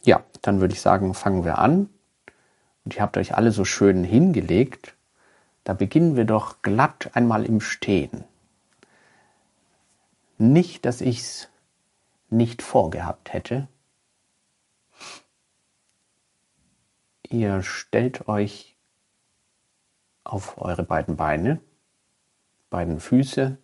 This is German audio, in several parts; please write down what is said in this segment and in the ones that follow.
Ja, dann würde ich sagen, fangen wir an. Und ihr habt euch alle so schön hingelegt. Da beginnen wir doch glatt einmal im Stehen. Nicht, dass ich's nicht vorgehabt hätte. Ihr stellt euch auf eure beiden Beine, beiden Füße.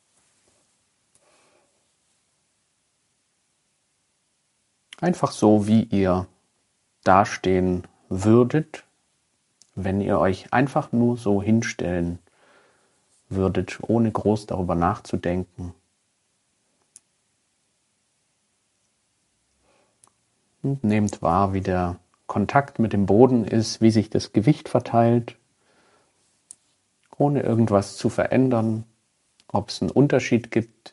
Einfach so, wie ihr dastehen würdet, wenn ihr euch einfach nur so hinstellen würdet, ohne groß darüber nachzudenken. Und nehmt wahr, wie der Kontakt mit dem Boden ist, wie sich das Gewicht verteilt, ohne irgendwas zu verändern, ob es einen Unterschied gibt.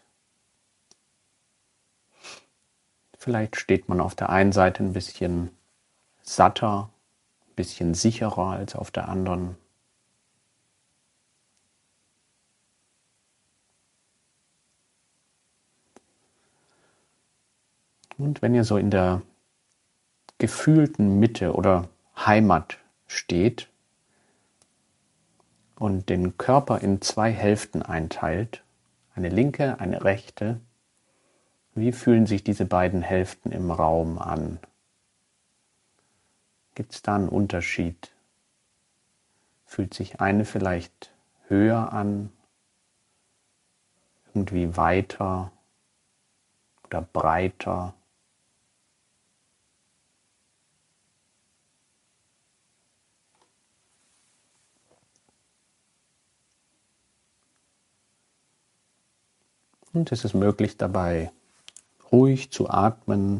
Vielleicht steht man auf der einen Seite ein bisschen satter, ein bisschen sicherer als auf der anderen. Und wenn ihr so in der gefühlten Mitte oder Heimat steht und den Körper in zwei Hälften einteilt, eine linke, eine rechte, wie fühlen sich diese beiden Hälften im Raum an? Gibt es da einen Unterschied? Fühlt sich eine vielleicht höher an, irgendwie weiter oder breiter? Und es ist möglich, dabei ruhig zu atmen.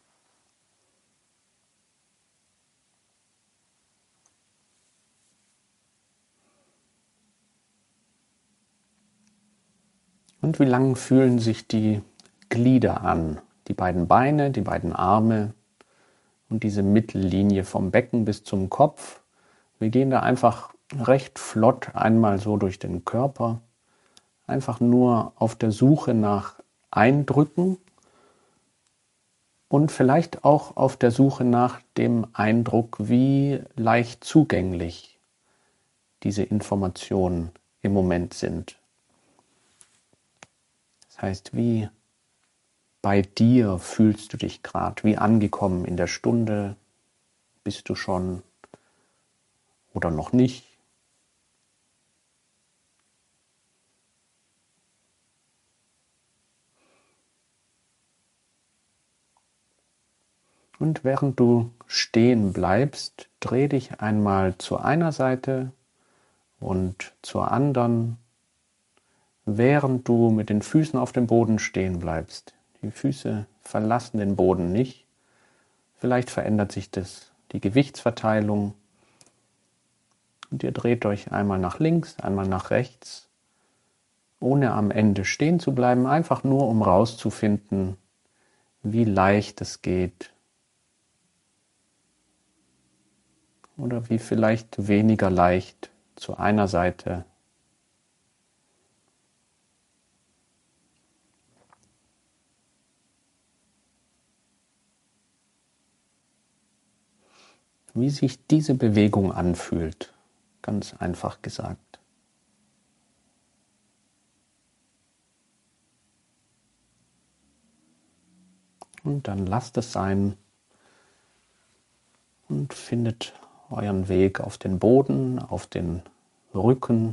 Und wie lang fühlen sich die Glieder an? Die beiden Beine, die beiden Arme und diese Mittellinie vom Becken bis zum Kopf. Wir gehen da einfach recht flott einmal so durch den Körper. Einfach nur auf der Suche nach Eindrücken und vielleicht auch auf der Suche nach dem Eindruck, wie leicht zugänglich diese Informationen im Moment sind. Das heißt, wie bei dir fühlst du dich gerade, wie angekommen in der Stunde bist du schon oder noch nicht. Und während du stehen bleibst, dreh dich einmal zu einer Seite und zur anderen, während du mit den Füßen auf dem Boden stehen bleibst. Die Füße verlassen den Boden nicht. Vielleicht verändert sich die Gewichtsverteilung. Und ihr dreht euch einmal nach links, einmal nach rechts, ohne am Ende stehen zu bleiben, einfach nur um rauszufinden, wie leicht es geht oder wie vielleicht weniger leicht zu einer Seite. Wie sich diese Bewegung anfühlt, ganz einfach gesagt. Und dann lasst es sein und findet euren Weg auf den Boden, auf den Rücken.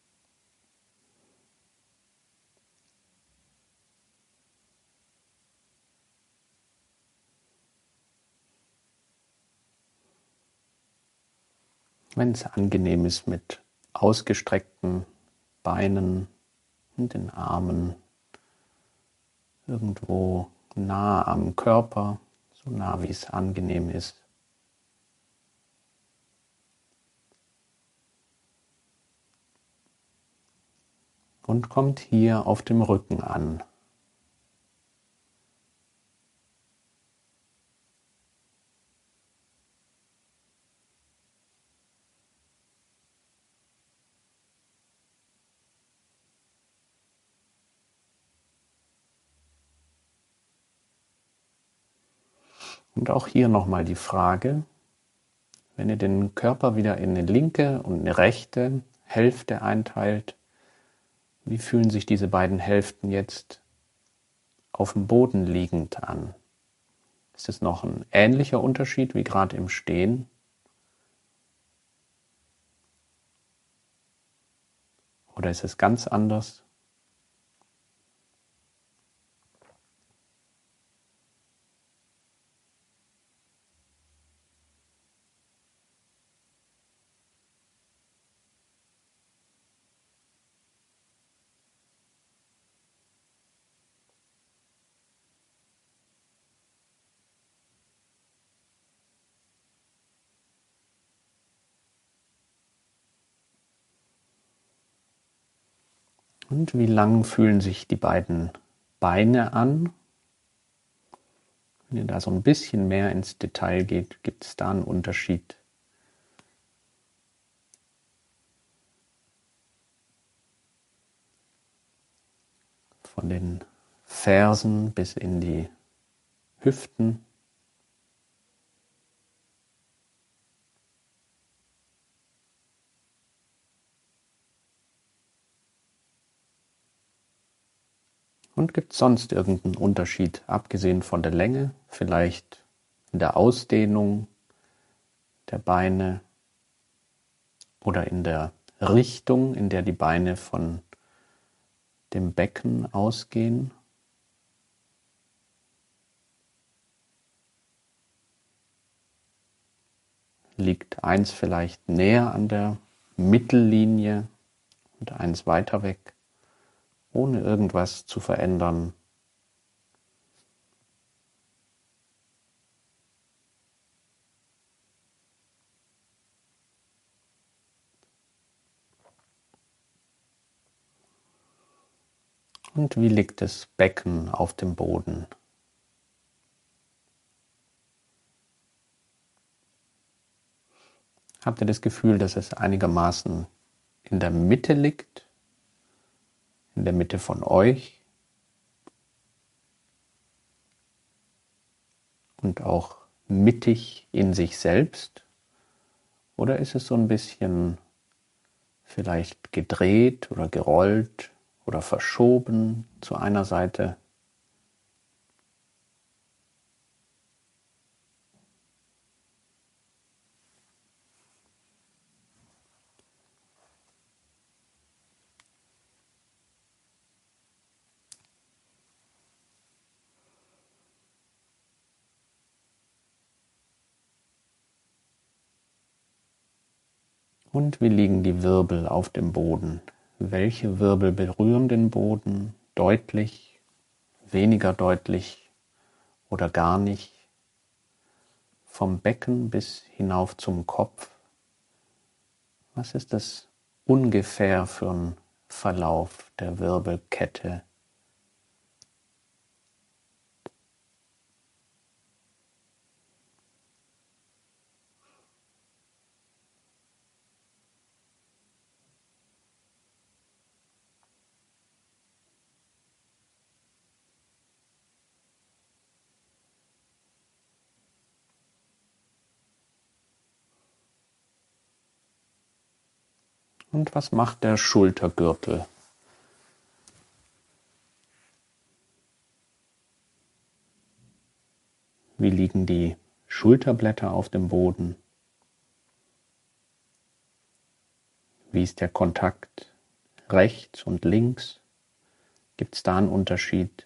Wenn es angenehm ist, mit ausgestreckten Beinen und den Armen irgendwo nah am Körper, so nah wie es angenehm ist. Und kommt hier auf dem Rücken an. Und auch hier nochmal die Frage, wenn ihr den Körper wieder in eine linke und eine rechte Hälfte einteilt, wie fühlen sich diese beiden Hälften jetzt auf dem Boden liegend an? Ist es noch ein ähnlicher Unterschied wie gerade im Stehen? Oder ist es ganz anders? Und wie lang fühlen sich die beiden Beine an? Wenn ihr da so ein bisschen mehr ins Detail geht, gibt es da einen Unterschied? Von den Fersen bis in die Hüften. Und gibt es sonst irgendeinen Unterschied, abgesehen von der Länge, vielleicht in der Ausdehnung der Beine oder in der Richtung, in der die Beine von dem Becken ausgehen? Liegt eins vielleicht näher an der Mittellinie und eins weiter weg, ohne irgendwas zu verändern? Und wie liegt das Becken auf dem Boden? Habt ihr das Gefühl, dass es einigermaßen in der Mitte liegt? In der Mitte von euch? Und auch mittig in sich selbst? Oder ist es so ein bisschen vielleicht gedreht oder gerollt oder verschoben zu einer Seite? Und wie liegen die Wirbel auf dem Boden? Welche Wirbel berühren den Boden deutlich, weniger deutlich oder gar nicht? Vom Becken bis hinauf zum Kopf. Was ist das ungefähr für ein Verlauf der Wirbelkette? Und was macht der Schultergürtel? Wie liegen die Schulterblätter auf dem Boden? Wie ist der Kontakt rechts und links? Gibt es da einen Unterschied?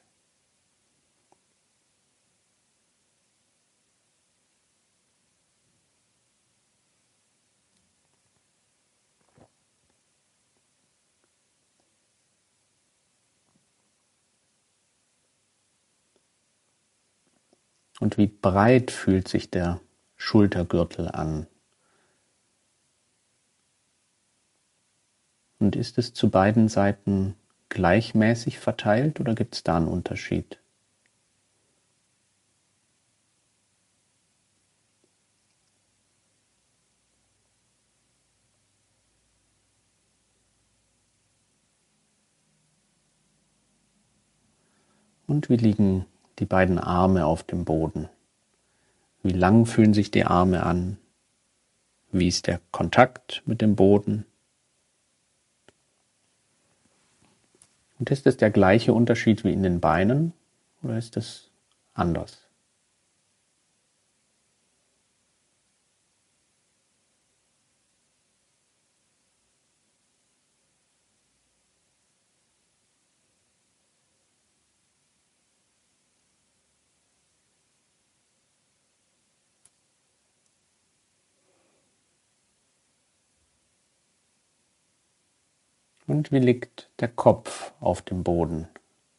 Und wie breit fühlt sich der Schultergürtel an? Und ist es zu beiden Seiten gleichmäßig verteilt oder gibt es da einen Unterschied? Und wie liegen die beiden Arme auf dem Boden? Wie lang fühlen sich die Arme an? Wie ist der Kontakt mit dem Boden? Und ist es der gleiche Unterschied wie in den Beinen oder ist es anders? Und wie liegt der Kopf auf dem Boden?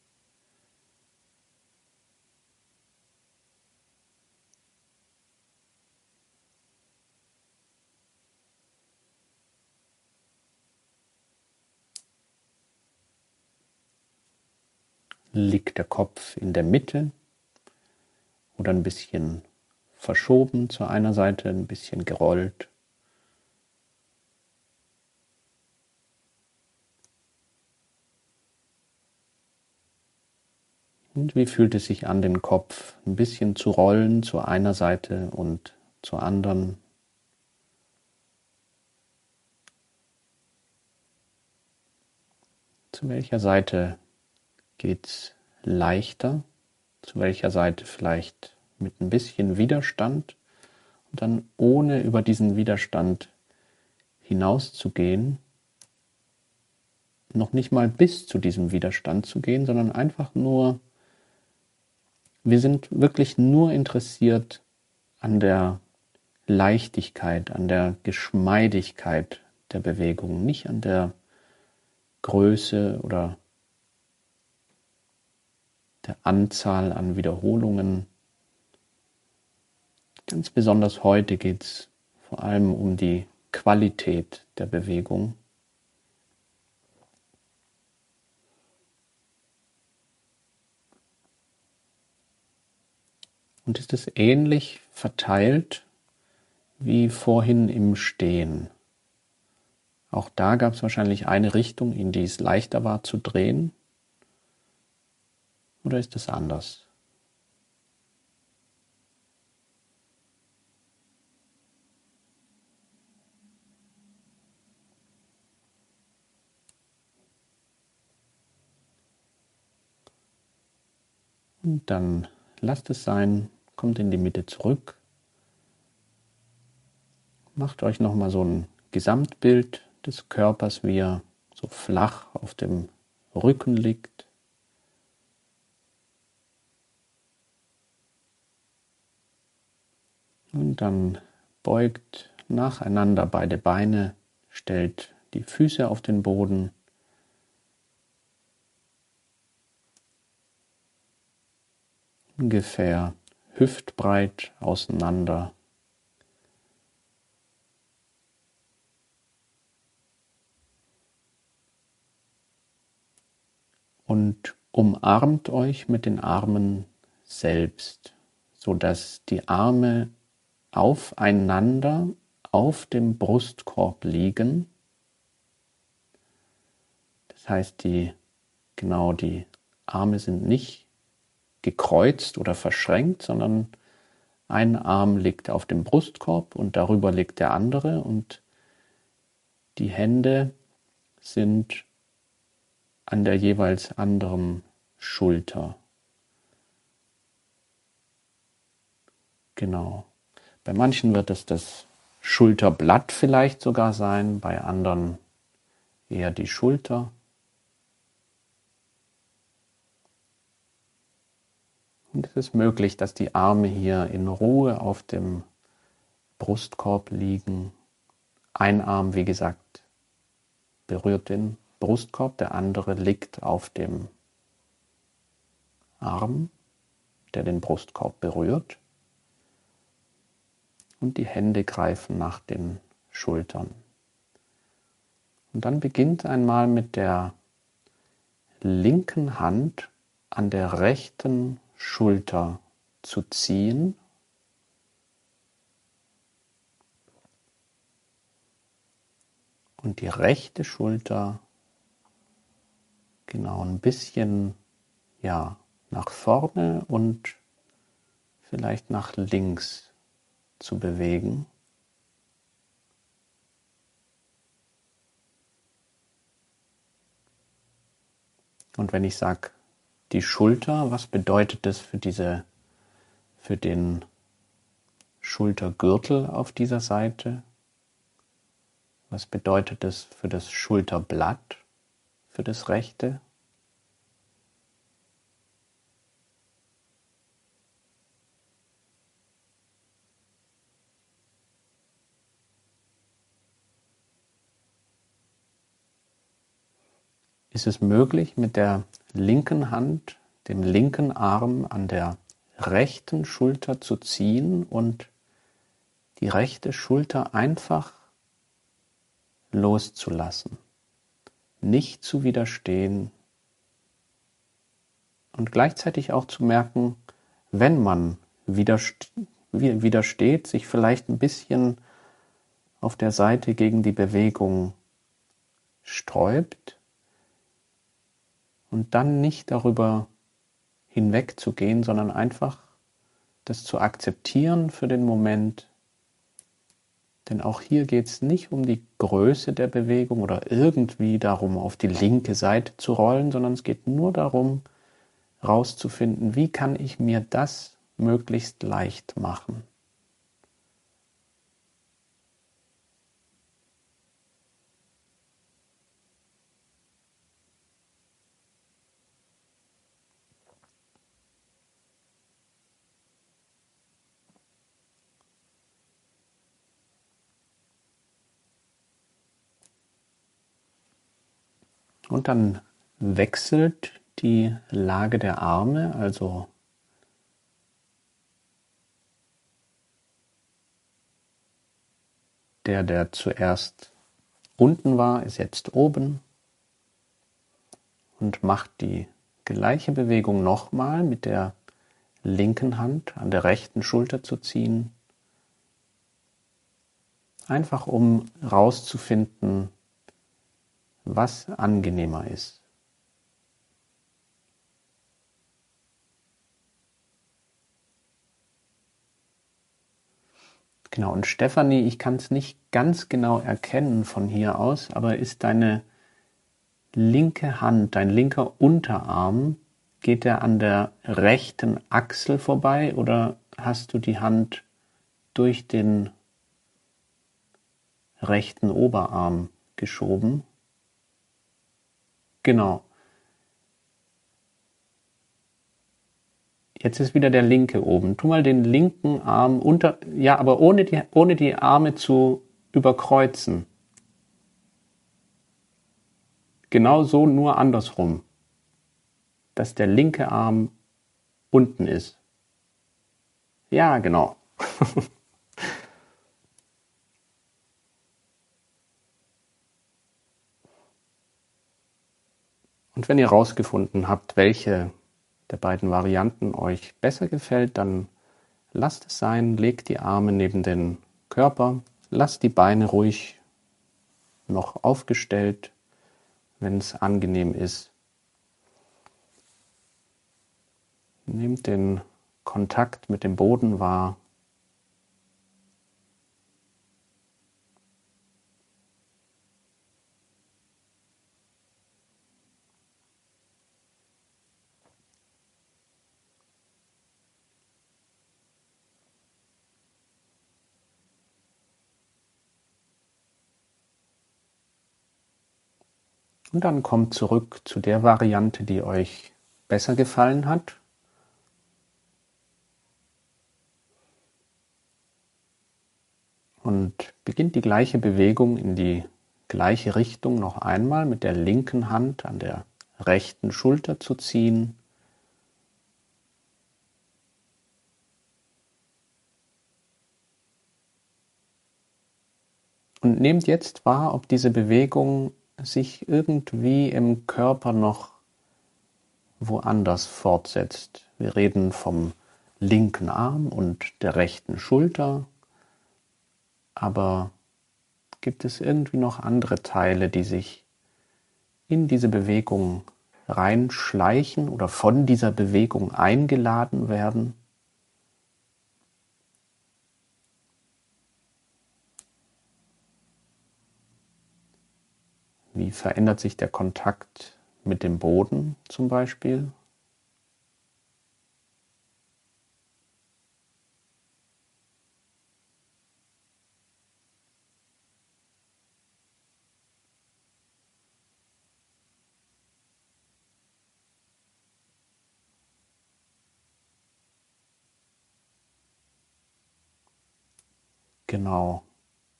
Liegt der Kopf in der Mitte oder ein bisschen verschoben zu einer Seite, ein bisschen gerollt? Und wie fühlt es sich an, den Kopf ein bisschen zu rollen zu einer Seite und zur anderen? Zu welcher Seite geht's leichter? Zu welcher Seite vielleicht mit ein bisschen Widerstand? Und dann ohne über diesen Widerstand hinauszugehen, noch nicht mal bis zu diesem Widerstand zu gehen, sondern einfach nur, wir sind wirklich nur interessiert an der Leichtigkeit, an der Geschmeidigkeit der Bewegung, nicht an der Größe oder der Anzahl an Wiederholungen. Ganz besonders heute geht es vor allem um die Qualität der Bewegung. Und ist es ähnlich verteilt wie vorhin im Stehen? Auch da gab es wahrscheinlich eine Richtung, in die es leichter war zu drehen. Oder ist es anders? Und dann lasst es sein, kommt in die Mitte zurück. Macht euch nochmal so ein Gesamtbild des Körpers, wie er so flach auf dem Rücken liegt. Und dann beugt nacheinander beide Beine, stellt die Füße auf den Boden. Ungefähr hüftbreit auseinander. Und umarmt euch mit den Armen selbst, sodass die Arme aufeinander auf dem Brustkorb liegen. Das heißt, die Arme sind nicht gekreuzt oder verschränkt, sondern ein Arm liegt auf dem Brustkorb und darüber liegt der andere und die Hände sind an der jeweils anderen Schulter. Genau. Bei manchen wird es das Schulterblatt vielleicht sogar sein, bei anderen eher die Schulter. Und es ist möglich, dass die Arme hier in Ruhe auf dem Brustkorb liegen. Ein Arm, wie gesagt, berührt den Brustkorb, der andere liegt auf dem Arm, der den Brustkorb berührt. Und die Hände greifen nach den Schultern. Und dann beginnt einmal mit der linken Hand an der rechten Schulter zu ziehen. Und die rechte Schulter genau ein bisschen nach vorne und vielleicht nach links zu bewegen. Und wenn ich sage, die Schulter, was bedeutet das für den Schultergürtel auf dieser Seite? Was bedeutet das für das Schulterblatt, für das rechte? Ist es möglich, mit der linken Hand, dem linken Arm an der rechten Schulter zu ziehen und die rechte Schulter einfach loszulassen, nicht zu widerstehen und gleichzeitig auch zu merken, wenn man widersteht, sich vielleicht ein bisschen auf der Seite gegen die Bewegung sträubt und dann nicht darüber hinwegzugehen, sondern einfach das zu akzeptieren für den Moment. Denn auch hier geht es nicht um die Größe der Bewegung oder irgendwie darum, auf die linke Seite zu rollen, sondern es geht nur darum, herauszufinden, wie kann ich mir das möglichst leicht machen. Und dann wechselt die Lage der Arme, also der zuerst unten war, ist jetzt oben und macht die gleiche Bewegung nochmal mit der linken Hand an der rechten Schulter zu ziehen, einfach um rauszufinden, was angenehmer ist. Genau, und Stefanie, ich kann es nicht ganz genau erkennen von hier aus, aber ist deine linke Hand, dein linker Unterarm, geht der an der rechten Achsel vorbei oder hast du die Hand durch den rechten Oberarm geschoben? Genau. Jetzt ist wieder der linke oben. Tu mal den linken Arm unter, ja, aber ohne die Arme zu überkreuzen. Genau so, nur andersrum. Dass der linke Arm unten ist. Ja, genau. Und wenn ihr rausgefunden habt, welche der beiden Varianten euch besser gefällt, dann lasst es sein, legt die Arme neben den Körper, lasst die Beine ruhig noch aufgestellt, wenn es angenehm ist. Nehmt den Kontakt mit dem Boden wahr. Und dann kommt zurück zu der Variante, die euch besser gefallen hat. Und beginnt die gleiche Bewegung in die gleiche Richtung noch einmal mit der linken Hand an der rechten Schulter zu ziehen. Und nehmt jetzt wahr, ob diese Bewegung sich irgendwie im Körper noch woanders fortsetzt. Wir reden vom linken Arm und der rechten Schulter, aber gibt es irgendwie noch andere Teile, die sich in diese Bewegung reinschleichen oder von dieser Bewegung eingeladen werden? Wie verändert sich der Kontakt mit dem Boden zum Beispiel? Genau.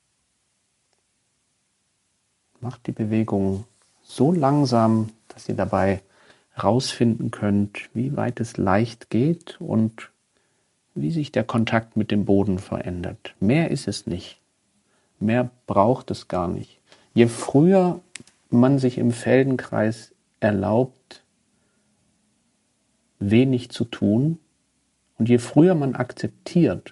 Macht die Bewegung so langsam, dass ihr dabei rausfinden könnt, wie weit es leicht geht und wie sich der Kontakt mit dem Boden verändert. Mehr ist es nicht. Mehr braucht es gar nicht. Je früher man sich im Feldenkreis erlaubt, wenig zu tun, und je früher man akzeptiert,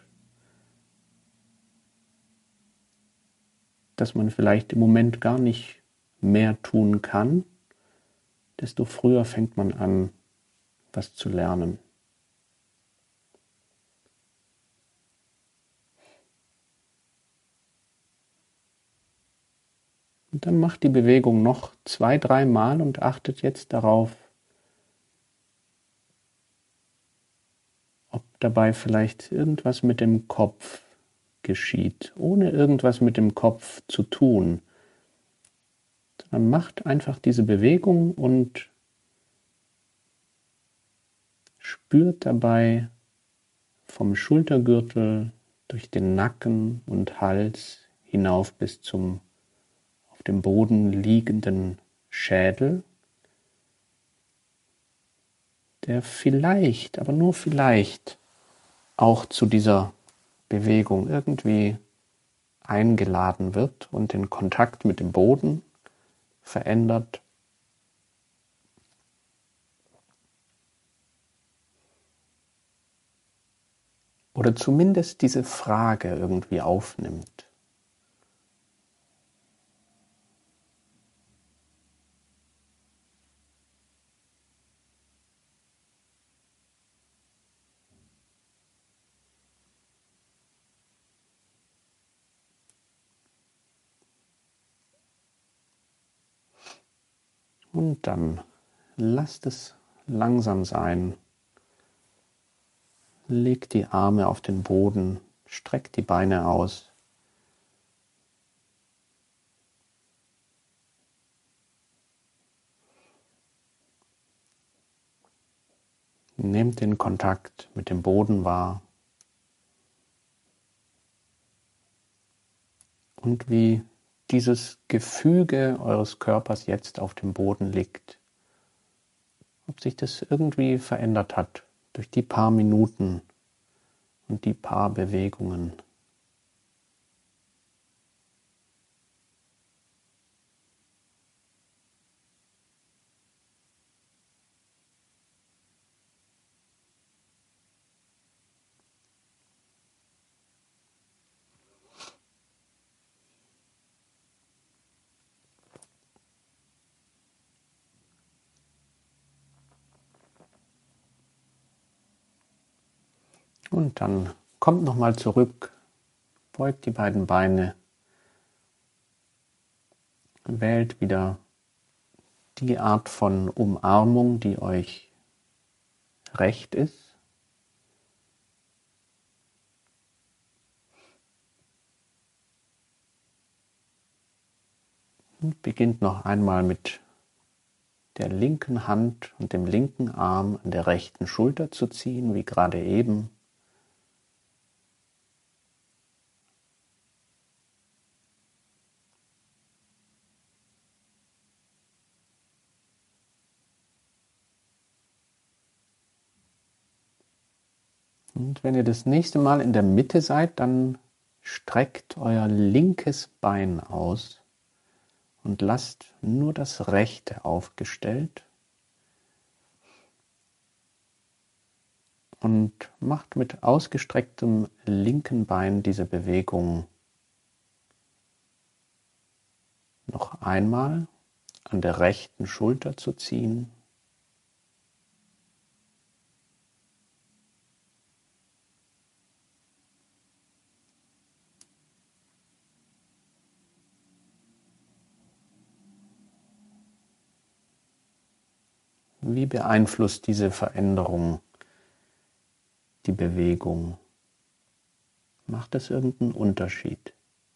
dass man vielleicht im Moment gar nicht mehr tun kann, desto früher fängt man an, was zu lernen. Und dann macht die Bewegung noch 2-3 Mal und achtet jetzt darauf, ob dabei vielleicht irgendwas mit dem Kopf geschieht, ohne irgendwas mit dem Kopf zu tun. Sondern macht einfach diese Bewegung und spürt dabei vom Schultergürtel durch den Nacken und Hals hinauf bis zum auf dem Boden liegenden Schädel, der vielleicht, aber nur vielleicht, auch zu dieser Bewegung irgendwie eingeladen wird und den Kontakt mit dem Boden verändert. Oder zumindest diese Frage irgendwie aufnimmt. Und dann lasst es langsam sein. Legt die Arme auf den Boden, streckt die Beine aus. Nehmt den Kontakt mit dem Boden wahr und wie dieses Gefüge eures Körpers jetzt auf dem Boden liegt. Ob sich das irgendwie verändert hat durch die paar Minuten und die paar Bewegungen. Und dann kommt nochmal zurück, beugt die beiden Beine, wählt wieder die Art von Umarmung, die euch recht ist. Und beginnt noch einmal mit der linken Hand und dem linken Arm an der rechten Schulter zu ziehen, wie gerade eben. Und wenn ihr das nächste Mal in der Mitte seid, dann streckt euer linkes Bein aus und lasst nur das rechte aufgestellt und macht mit ausgestrecktem linken Bein diese Bewegung noch einmal an der rechten Schulter zu ziehen. Wie beeinflusst diese Veränderung die Bewegung? Macht es irgendeinen Unterschied?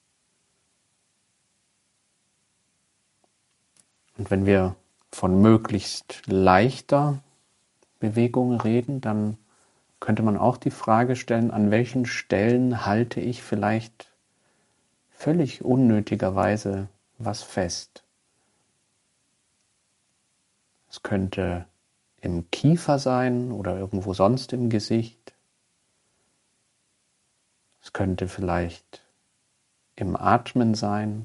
Und wenn wir von möglichst leichter Bewegung reden, dann könnte man auch die Frage stellen, an welchen Stellen halte ich vielleicht völlig unnötigerweise was fest. Es könnte im Kiefer sein oder irgendwo sonst im Gesicht. Es könnte vielleicht im Atmen sein.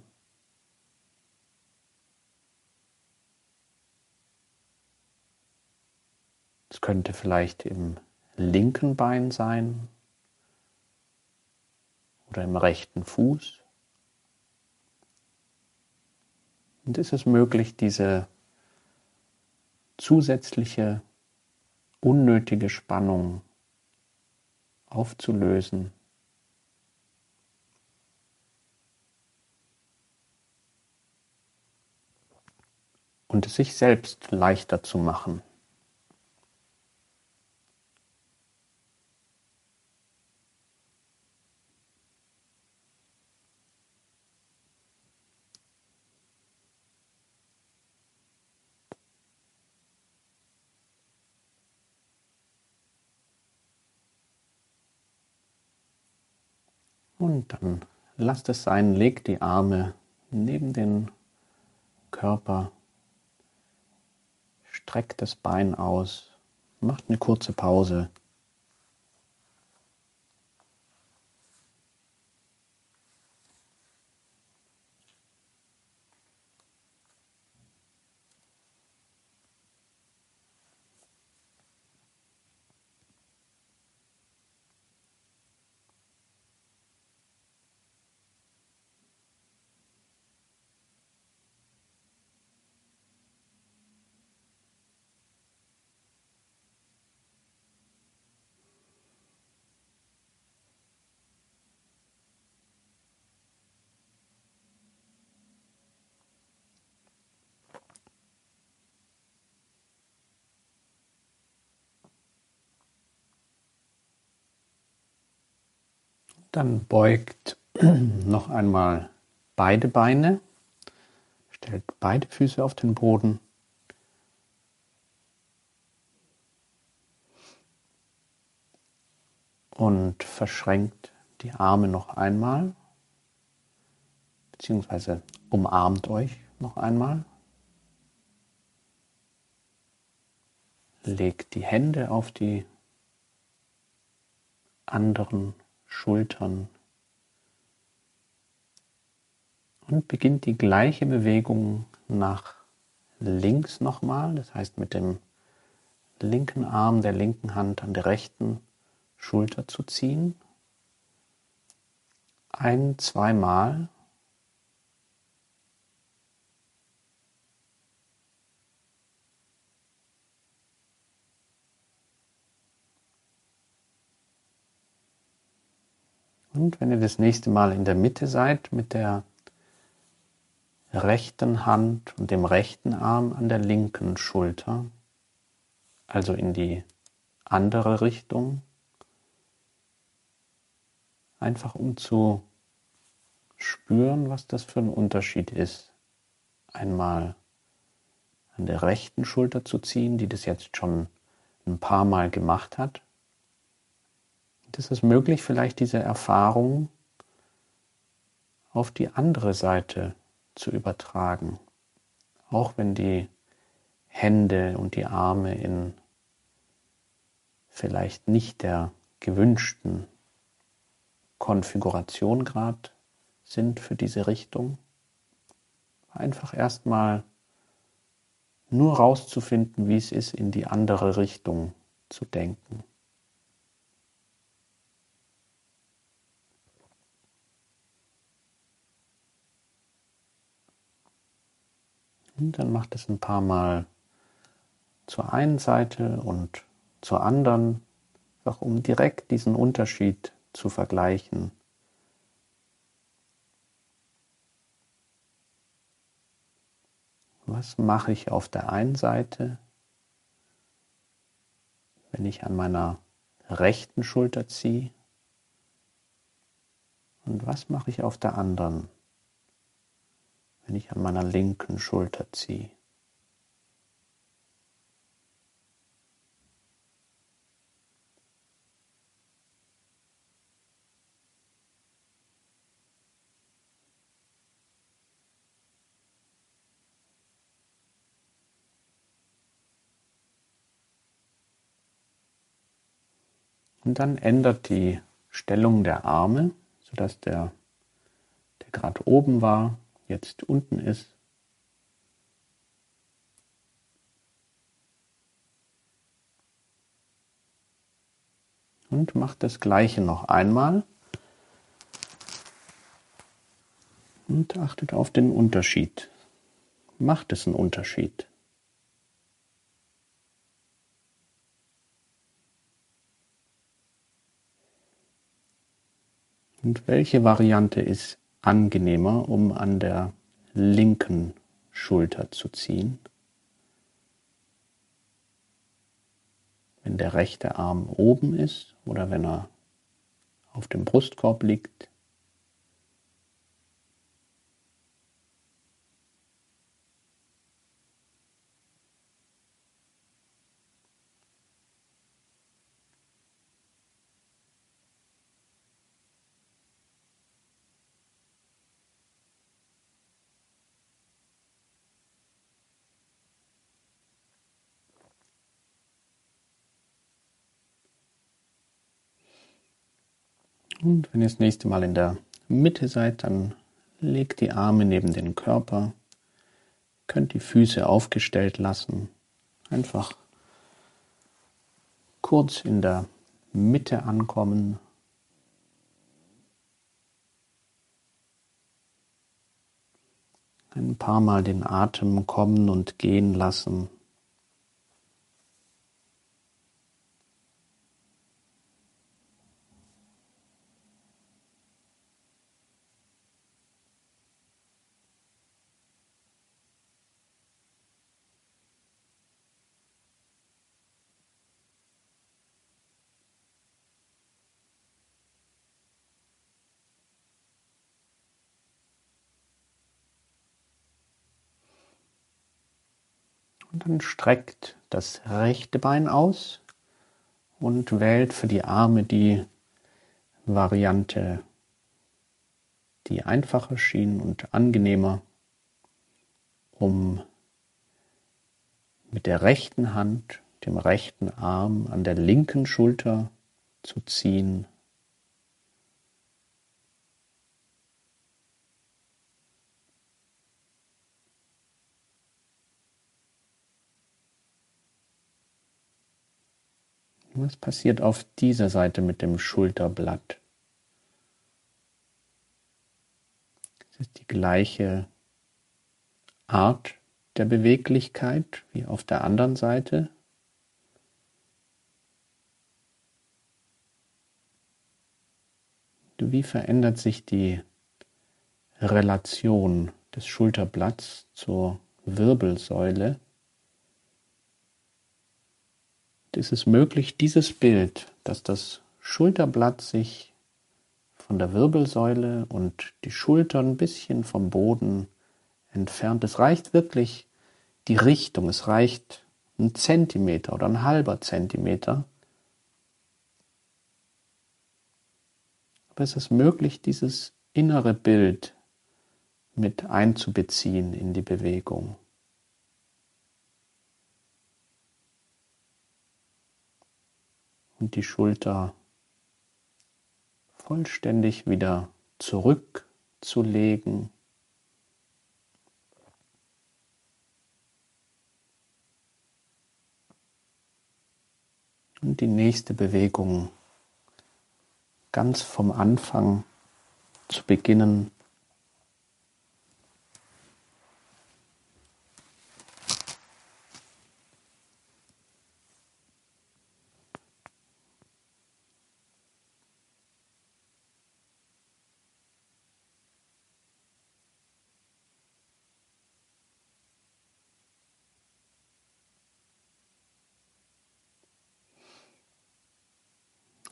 Es könnte vielleicht im linken Bein sein oder im rechten Fuß. Und ist es möglich, diese zusätzliche, unnötige Spannung aufzulösen und es sich selbst leichter zu machen? Und dann lasst es sein, legt die Arme neben den Körper, streckt das Bein aus, macht eine kurze Pause. Dann beugt noch einmal beide Beine, stellt beide Füße auf den Boden und verschränkt die Arme noch einmal, beziehungsweise umarmt euch noch einmal. Legt die Hände auf die anderen Schultern und beginnt die gleiche Bewegung nach links nochmal, das heißt mit dem linken Arm der linken Hand an der rechten Schulter zu ziehen. Zweimal. Und wenn ihr das nächste Mal in der Mitte seid, mit der rechten Hand und dem rechten Arm an der linken Schulter, also in die andere Richtung, einfach um zu spüren, was das für ein Unterschied ist. Einmal an der rechten Schulter zu ziehen, die das jetzt schon ein paar Mal gemacht hat. Und ist es möglich, vielleicht diese Erfahrung auf die andere Seite zu übertragen, auch wenn die Hände und die Arme in vielleicht nicht der gewünschten Konfiguration gerade sind für diese Richtung. Einfach erstmal nur rauszufinden, wie es ist, in die andere Richtung zu denken. Und dann macht es ein paar Mal zur einen Seite und zur anderen, einfach um direkt diesen Unterschied zu vergleichen. Was mache ich auf der einen Seite wenn ich an meiner rechten Schulter ziehe? Und was mache ich auf der anderen, wenn ich an meiner linken Schulter ziehe? Und dann ändert die Stellung der Arme, sodass der gerade oben war, jetzt unten ist. Und macht das Gleiche noch einmal. Und achtet auf den Unterschied. Macht es einen Unterschied? Und welche Variante ist angenehmer, um an der linken Schulter zu ziehen? Wenn der rechte Arm oben ist oder wenn er auf dem Brustkorb liegt? Und wenn ihr das nächste Mal in der Mitte seid, dann legt die Arme neben den Körper, könnt die Füße aufgestellt lassen, einfach kurz in der Mitte ankommen. Ein paar Mal den Atem kommen und gehen lassen. Und dann streckt das rechte Bein aus und wählt für die Arme die Variante, die einfacher schien und angenehmer, um mit der rechten Hand, dem rechten Arm an der linken Schulter zu ziehen. Was passiert auf dieser Seite mit dem Schulterblatt? Es ist die gleiche Art der Beweglichkeit wie auf der anderen Seite. Wie verändert sich die Relation des Schulterblatts zur Wirbelsäule? Ist es möglich, dieses Bild, dass das Schulterblatt sich von der Wirbelsäule und die Schultern ein bisschen vom Boden entfernt. Es reicht wirklich die Richtung, es reicht ein Zentimeter oder ein halber Zentimeter. Aber es ist möglich, dieses innere Bild mit einzubeziehen in die Bewegung. Und die Schulter vollständig wieder zurückzulegen. Und die nächste Bewegung ganz vom Anfang zu beginnen.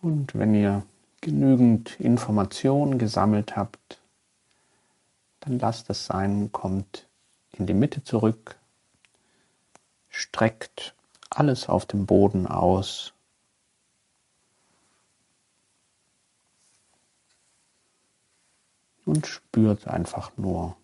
Und wenn ihr genügend Informationen gesammelt habt, dann lasst es sein, kommt in die Mitte zurück, streckt alles auf dem Boden aus und spürt einfach nur.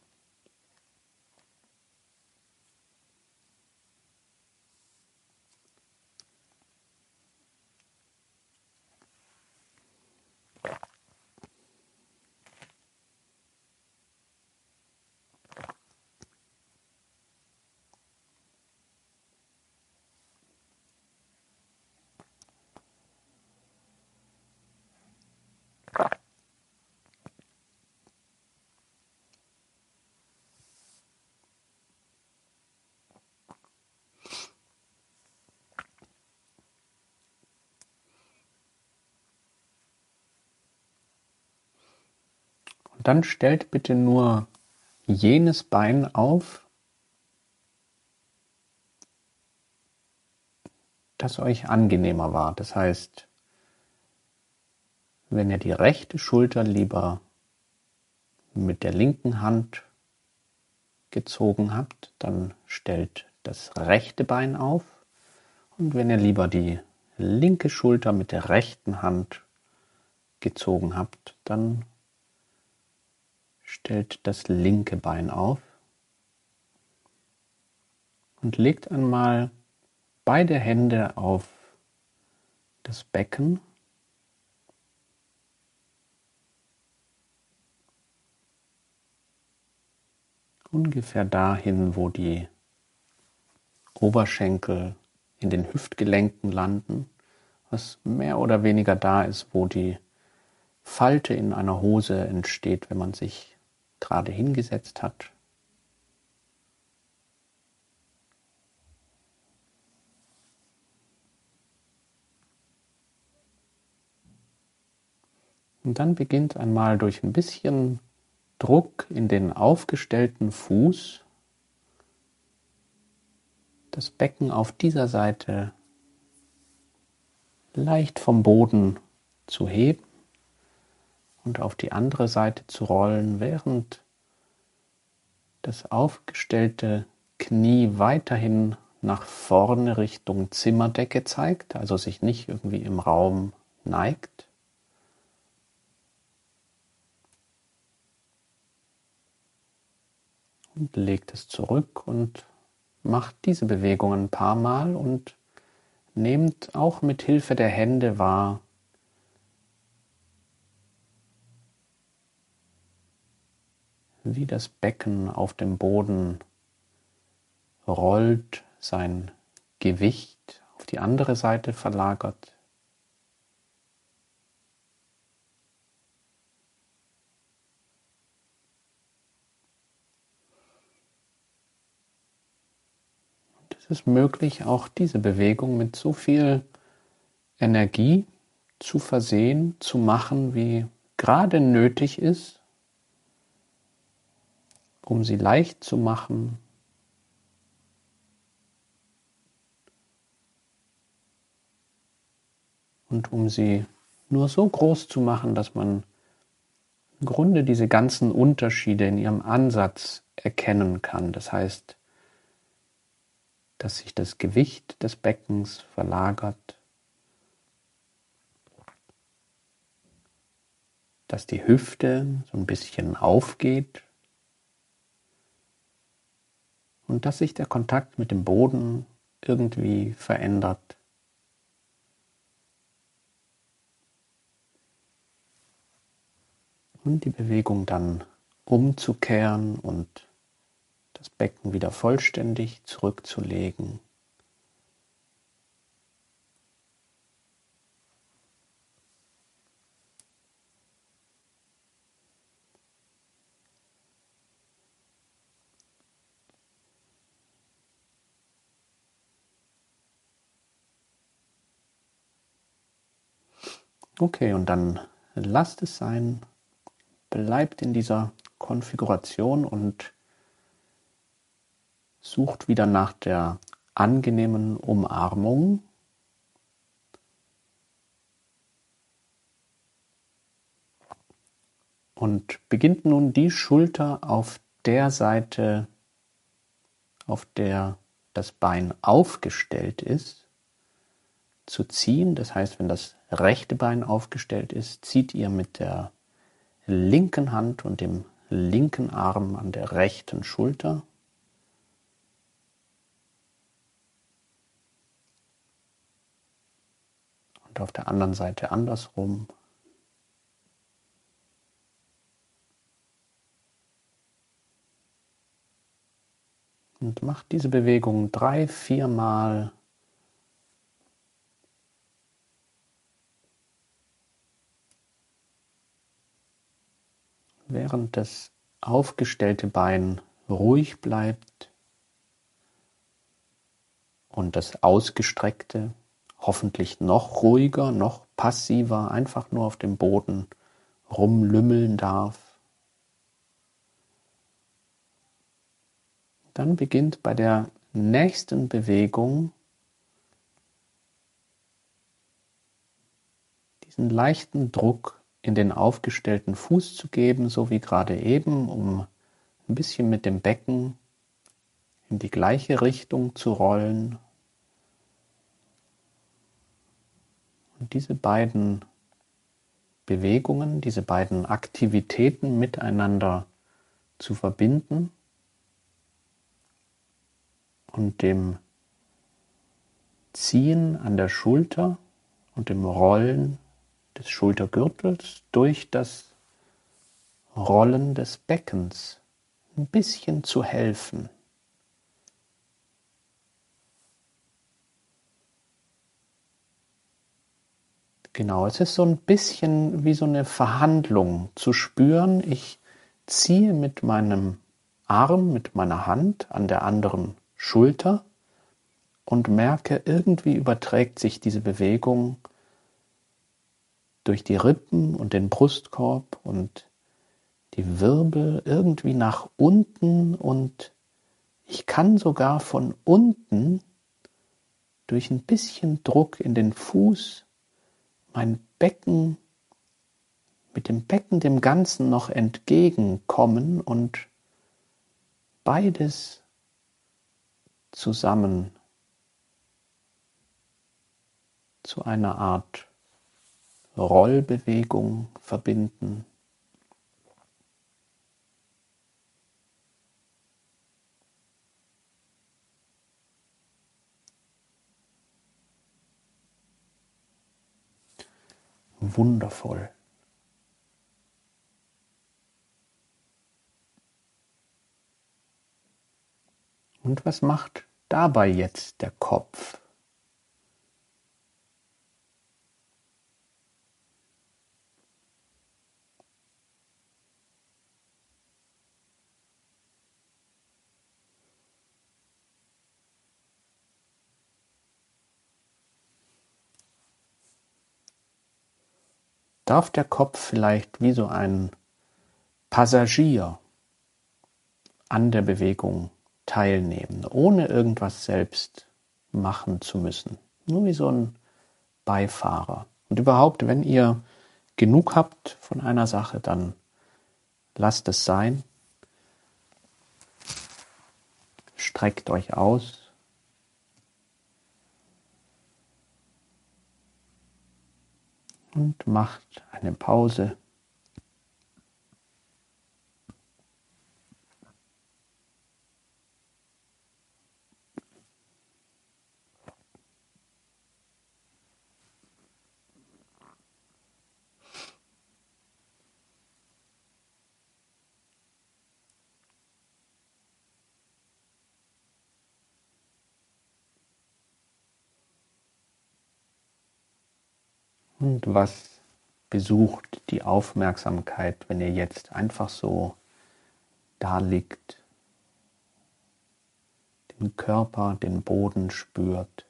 Und dann stellt bitte nur jenes Bein auf, das euch angenehmer war. Das heißt, wenn ihr die rechte Schulter lieber mit der linken Hand gezogen habt, dann stellt das rechte Bein auf. Und wenn ihr lieber die linke Schulter mit der rechten Hand gezogen habt, dann stellt das linke Bein auf und legt einmal beide Hände auf das Becken. Ungefähr dahin, wo die Oberschenkel in den Hüftgelenken landen, was mehr oder weniger da ist, wo die Falte in einer Hose entsteht, wenn man sich gerade hingesetzt hat. Und dann beginnt einmal durch ein bisschen Druck in den aufgestellten Fuß das Becken auf dieser Seite leicht vom Boden zu heben und auf die andere Seite zu rollen, während das aufgestellte Knie weiterhin nach vorne Richtung Zimmerdecke zeigt, also sich nicht irgendwie im Raum neigt. Und legt es zurück und macht diese Bewegung ein paar Mal und nehmt auch mit Hilfe der Hände wahr, wie das Becken auf dem Boden rollt, sein Gewicht auf die andere Seite verlagert. Und es ist möglich, auch diese Bewegung mit so viel Energie zu versehen, zu machen, wie gerade nötig ist, um sie leicht zu machen, und um sie nur so groß zu machen, dass man im Grunde diese ganzen Unterschiede in ihrem Ansatz erkennen kann. Das heißt, dass sich das Gewicht des Beckens verlagert, dass die Hüfte so ein bisschen aufgeht und dass sich der Kontakt mit dem Boden irgendwie verändert. Und die Bewegung dann umzukehren und das Becken wieder vollständig zurückzulegen. Okay, und dann lasst es sein, bleibt in dieser Konfiguration und sucht wieder nach der angenehmen Umarmung. Und beginnt nun die Schulter auf der Seite, auf der das Bein aufgestellt ist, zu ziehen. Das heißt, wenn das rechte Bein aufgestellt ist, zieht ihr mit der linken Hand und dem linken Arm an der rechten Schulter. Und auf der anderen Seite andersrum. Und macht diese Bewegung 3-4 Mal. Während das aufgestellte Bein ruhig bleibt und das ausgestreckte hoffentlich noch ruhiger, noch passiver, einfach nur auf dem Boden rumlümmeln darf. Dann beginnt bei der nächsten Bewegung diesen leichten Druck in den aufgestellten Fuß zu geben, so wie gerade eben, um ein bisschen mit dem Becken in die gleiche Richtung zu rollen. Und diese beiden Bewegungen, diese beiden Aktivitäten miteinander zu verbinden und dem Ziehen an der Schulter und dem Rollen des Schultergürtels durch das Rollen des Beckens ein bisschen zu helfen. Genau, es ist so ein bisschen wie so eine Verhandlung zu spüren. Ich ziehe mit meinem Arm, mit meiner Hand an der anderen Schulter und merke, irgendwie überträgt sich diese Bewegung durch die Rippen und den Brustkorb und die Wirbel irgendwie nach unten und ich kann sogar von unten durch ein bisschen Druck in den Fuß mein Becken, mit dem Becken dem Ganzen noch entgegenkommen und beides zusammen zu einer Art Rollbewegung verbinden. Wundervoll. Und was macht dabei jetzt der Kopf? Darf der Kopf vielleicht wie so ein Passagier an der Bewegung teilnehmen, ohne irgendwas selbst machen zu müssen? Nur wie so ein Beifahrer. Und überhaupt, wenn ihr genug habt von einer Sache, dann lasst es sein. Streckt euch aus. Und macht eine Pause. Und was besucht die Aufmerksamkeit, wenn ihr jetzt einfach so da liegt, den Körper, den Boden spürt?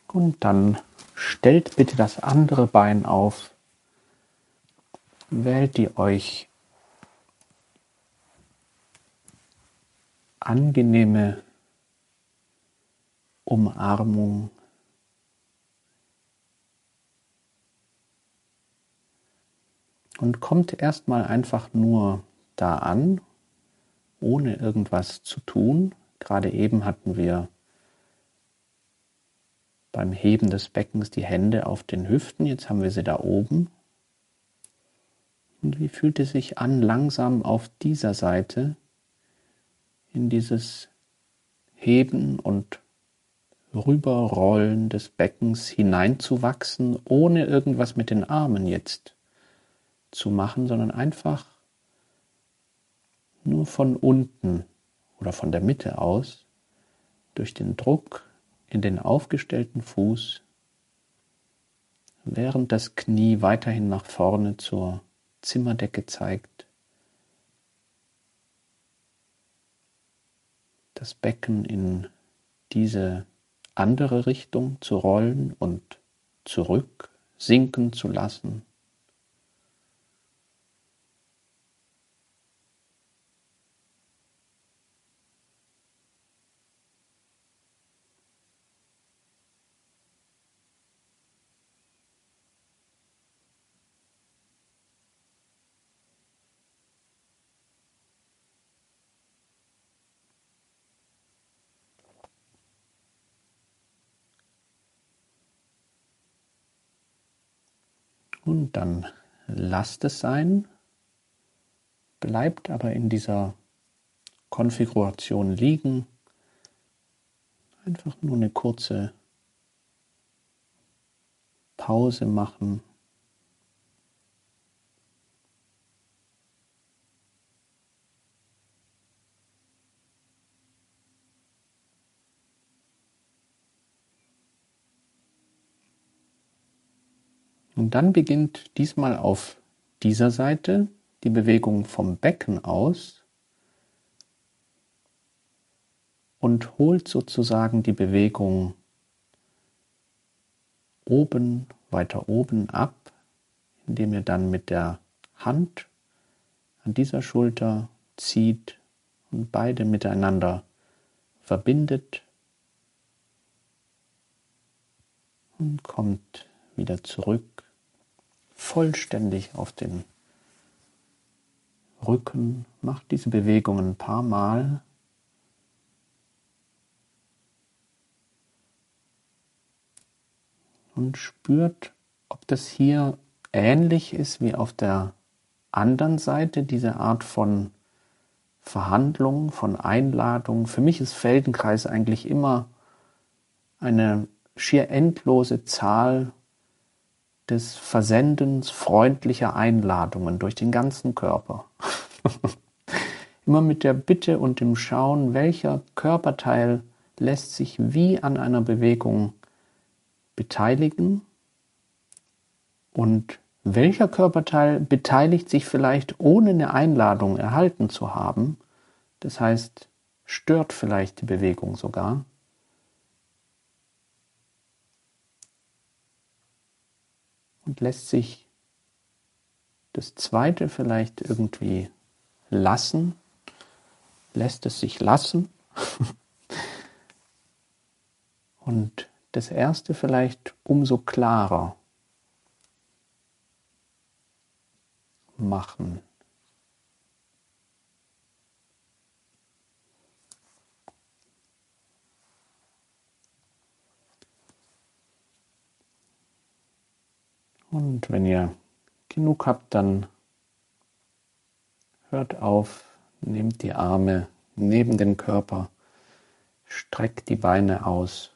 Und dann stellt bitte das andere Bein auf, wählt die euch angenehme Umarmung und kommt erstmal einfach nur da an, ohne irgendwas zu tun. Gerade eben hatten wir beim Heben des Beckens die Hände auf den Hüften, jetzt haben wir sie da oben. Und wie fühlt es sich an, langsam auf dieser Seite in dieses Heben und Rüberrollen des Beckens hineinzuwachsen, ohne irgendwas mit den Armen jetzt zu machen, sondern einfach nur von unten oder von der Mitte aus durch den Druck in den aufgestellten Fuß, während das Knie weiterhin nach vorne zur Zimmerdecke zeigt, das Becken in diese andere Richtung zu rollen und zurück sinken zu lassen. Und dann lasst es sein, bleibt aber in dieser Konfiguration liegen, einfach nur eine kurze Pause machen. Und dann beginnt diesmal auf dieser Seite die Bewegung vom Becken aus und holt sozusagen die Bewegung oben, weiter oben ab, indem ihr dann mit der Hand an dieser Schulter zieht und beide miteinander verbindet und kommt wieder zurück, vollständig auf den Rücken. Macht diese Bewegung ein paar Mal. Und spürt, ob das hier ähnlich ist wie auf der anderen Seite, diese Art von Verhandlung, von Einladung. Für mich ist Feldenkreis eigentlich immer eine schier endlose Zahl des Versendens freundlicher Einladungen durch den ganzen Körper. Immer mit der Bitte und dem Schauen, welcher Körperteil lässt sich wie an einer Bewegung beteiligen und welcher Körperteil beteiligt sich vielleicht ohne eine Einladung erhalten zu haben, das heißt, stört vielleicht die Bewegung sogar. Und lässt sich das zweite vielleicht irgendwie lassen, lässt es sich lassen und das erste vielleicht umso klarer machen. Und wenn ihr genug habt, dann hört auf, nehmt die Arme neben den Körper, streckt die Beine aus.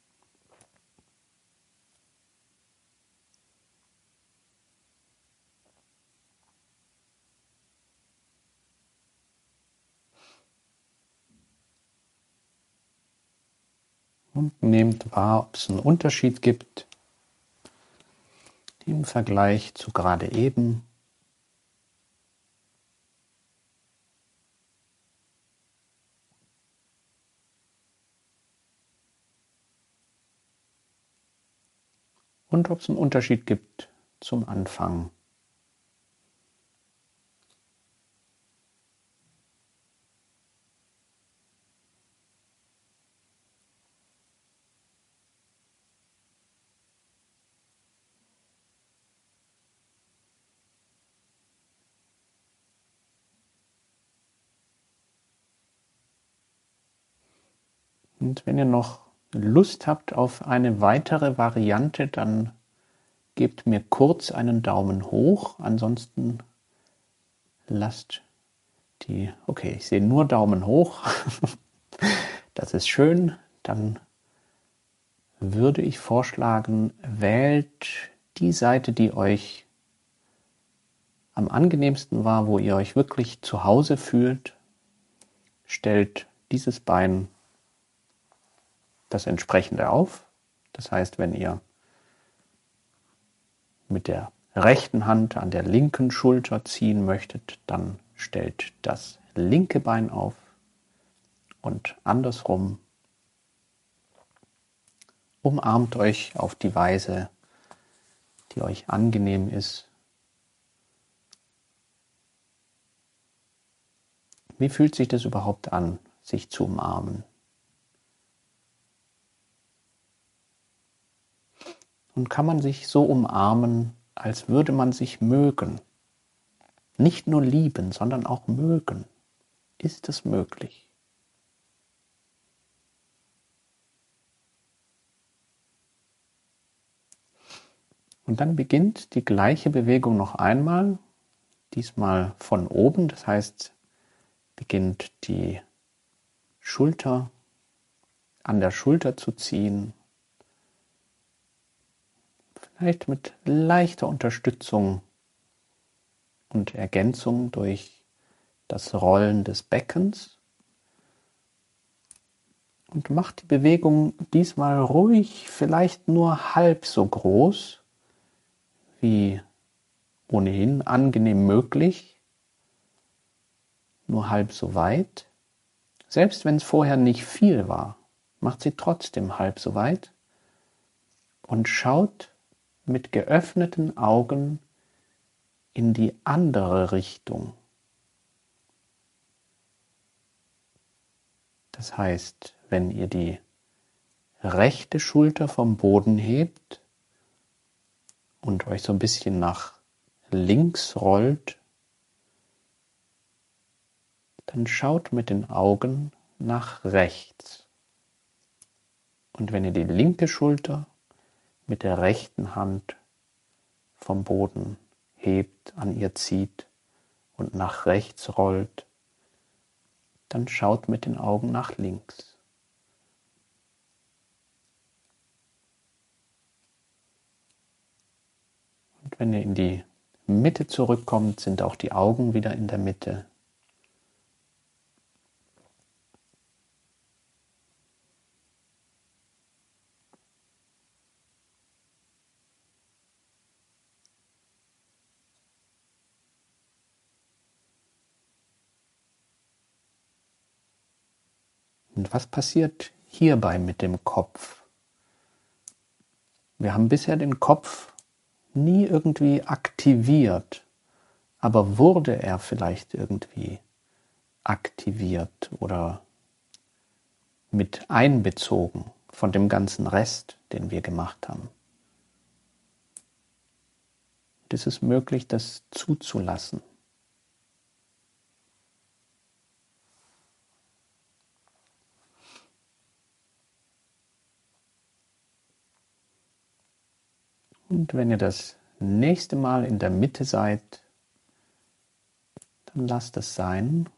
Und nehmt wahr, ob es einen Unterschied gibt im Vergleich zu gerade eben. und ob es einen Unterschied gibt zum Anfang. Und wenn ihr noch Lust habt auf eine weitere Variante, dann gebt mir kurz einen Daumen hoch. Ansonsten lasst okay, ich sehe nur Daumen hoch. Das ist schön. Dann würde ich vorschlagen, wählt die Seite, die euch am angenehmsten war, wo ihr euch wirklich zu Hause fühlt. Stellt dieses Bein das entsprechende auf. Das heißt, wenn ihr mit der rechten Hand an der linken Schulter ziehen möchtet, dann stellt das linke Bein auf und andersrum. Umarmt euch auf die Weise, die euch angenehm ist. Wie fühlt sich das überhaupt an, sich zu umarmen? Und kann man sich so umarmen, als würde man sich mögen? Nicht nur lieben, sondern auch mögen. Ist es möglich? Und dann beginnt die gleiche Bewegung noch einmal, diesmal von oben, das heißt, beginnt die Schulter an der Schulter zu ziehen, vielleicht mit leichter Unterstützung und Ergänzung durch das Rollen des Beckens. Und macht die Bewegung diesmal ruhig, vielleicht nur halb so groß wie ohnehin angenehm möglich, nur halb so weit. Selbst wenn es vorher nicht viel war, macht sie trotzdem halb so weit und schaut mit geöffneten Augen in die andere Richtung. Das heißt, wenn ihr die rechte Schulter vom Boden hebt und euch so ein bisschen nach links rollt, dann schaut mit den Augen nach rechts. Und wenn ihr die linke Schulter mit der rechten Hand vom Boden hebt, an ihr zieht und nach rechts rollt, dann schaut mit den Augen nach links. Und wenn ihr in die Mitte zurückkommt, sind auch die Augen wieder in der Mitte. Und was passiert hierbei mit dem Kopf? Wir haben bisher den Kopf nie irgendwie aktiviert, aber wurde er vielleicht irgendwie aktiviert oder mit einbezogen von dem ganzen Rest, den wir gemacht haben? Und ist es möglich, das zuzulassen? Und wenn ihr das nächste Mal in der Mitte seid, dann lasst es sein.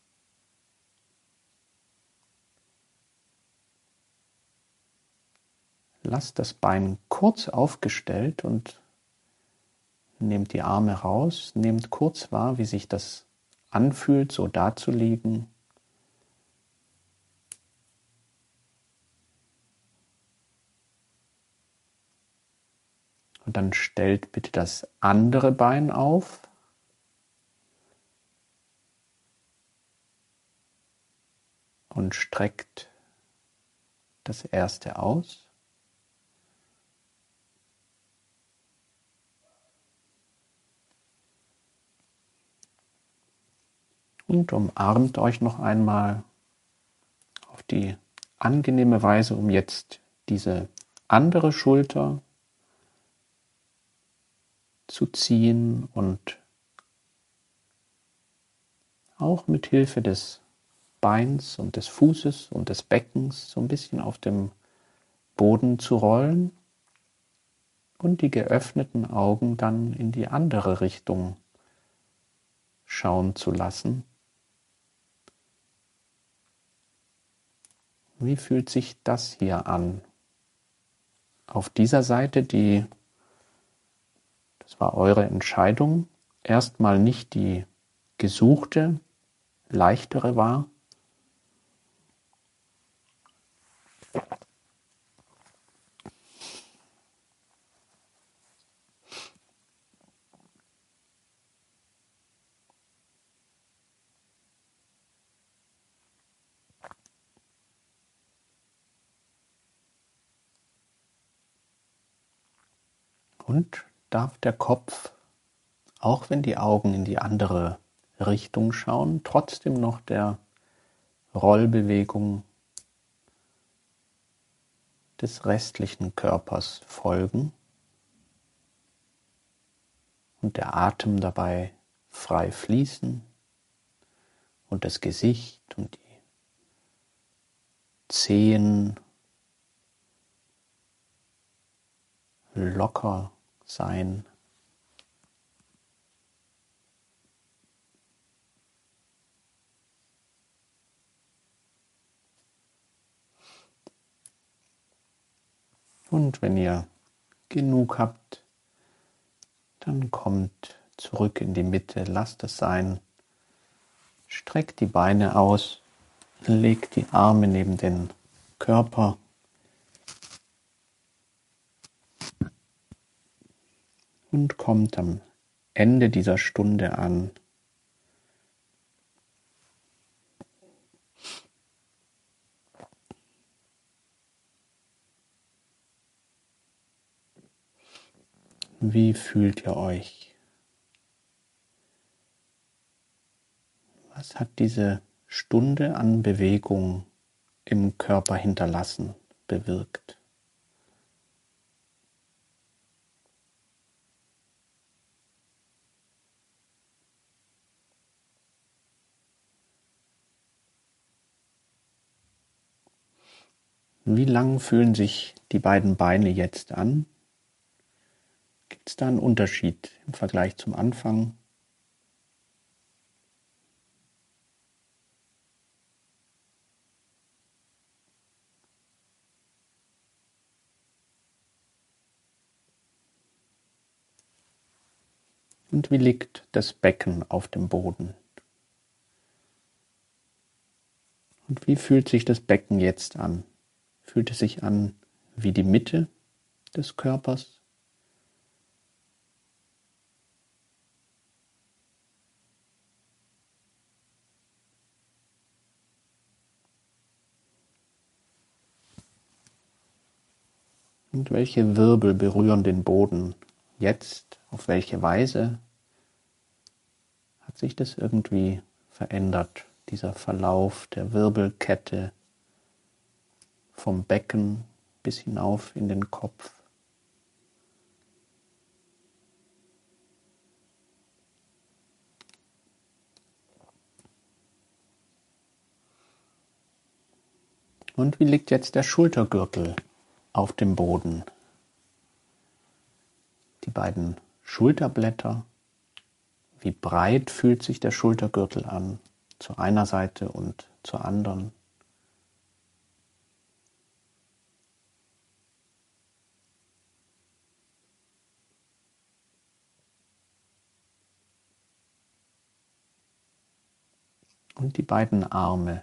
Lasst das Bein kurz aufgestellt und nehmt die Arme raus. Nehmt kurz wahr, wie sich das anfühlt, so dazuliegen. Und dann stellt bitte das andere Bein auf. Und streckt das erste aus. Und umarmt euch noch einmal auf die angenehme Weise, um jetzt diese andere Schulter zu ziehen und auch mit Hilfe des Beins und des Fußes und des Beckens so ein bisschen auf dem Boden zu rollen und die geöffneten Augen dann in die andere Richtung schauen zu lassen. Wie fühlt sich das hier an? Auf dieser Seite, das war eure Entscheidung, erstmal nicht die gesuchte, leichtere war. Und darf der Kopf, auch wenn die Augen in die andere Richtung schauen, trotzdem noch der Rollbewegung des restlichen Körpers folgen und der Atem dabei frei fließen und das Gesicht und die Zehen locker sein. Und wenn ihr genug habt, dann kommt zurück in die Mitte, lasst es sein. Streckt die Beine aus, legt die Arme neben den Körper und kommt am Ende dieser Stunde an. Wie fühlt ihr euch? Was hat diese Stunde an Bewegung im Körper hinterlassen, bewirkt? Wie lang fühlen sich die beiden Beine jetzt an? Gibt es da einen Unterschied im Vergleich zum Anfang? Und wie liegt das Becken auf dem Boden? Und wie fühlt sich das Becken jetzt an? Fühlt es sich an wie die Mitte des Körpers? Und welche Wirbel berühren den Boden jetzt? Auf welche Weise hat sich das irgendwie verändert? Dieser Verlauf der Wirbelkette vom Becken bis hinauf in den Kopf. Und wie liegt jetzt der Schultergürtel auf dem Boden? Die beiden Schulterblätter. Wie breit fühlt sich der Schultergürtel an? Zu einer Seite und zur anderen. Und die beiden Arme.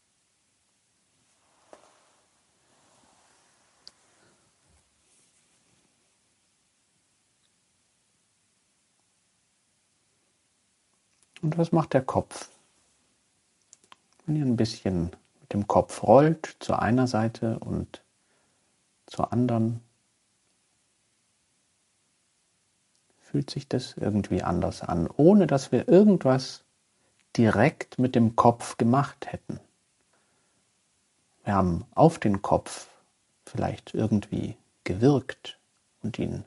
Und was macht der Kopf? Wenn ihr ein bisschen mit dem Kopf rollt, zu einer Seite und zur anderen, fühlt sich das irgendwie anders an, ohne dass wir irgendwas direkt mit dem Kopf gemacht hätten. Wir haben auf den Kopf vielleicht irgendwie gewirkt und ihn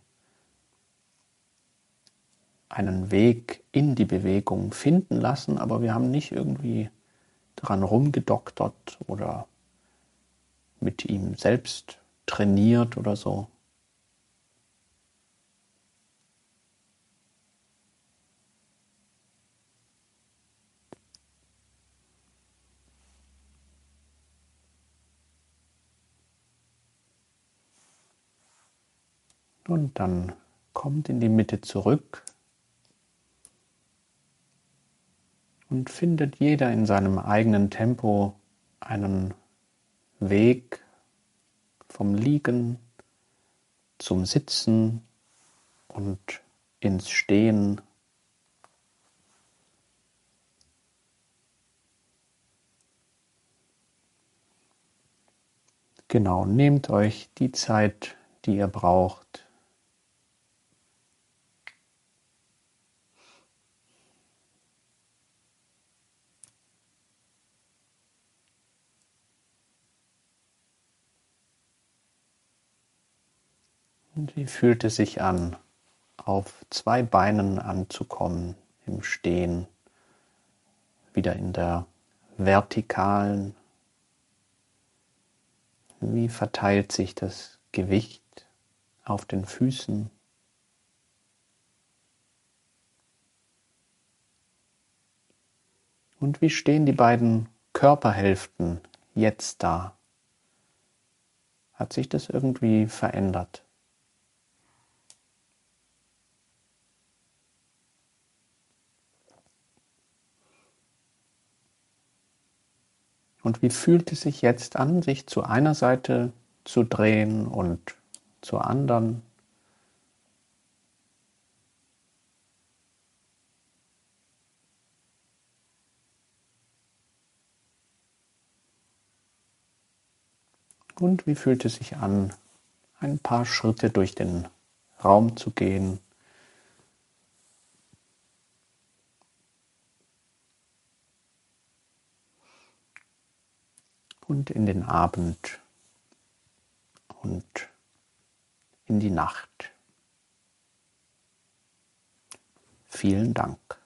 einen Weg in die Bewegung finden lassen, aber wir haben nicht irgendwie dran rumgedoktert oder mit ihm selbst trainiert oder so. Und dann kommt in die Mitte zurück und findet jeder in seinem eigenen Tempo einen Weg vom Liegen zum Sitzen und ins Stehen. Genau, nehmt euch die Zeit, die ihr braucht. Und wie fühlt es sich an, auf 2 Beinen anzukommen, im Stehen, wieder in der vertikalen? Wie verteilt sich das Gewicht auf den Füßen? Und wie stehen die beiden Körperhälften jetzt da? Hat sich das irgendwie verändert? Und wie fühlt es sich jetzt an, sich zu einer Seite zu drehen und zur anderen? Und wie fühlt es sich an, ein paar Schritte durch den Raum zu gehen? Und in den Abend und in die Nacht. Vielen Dank.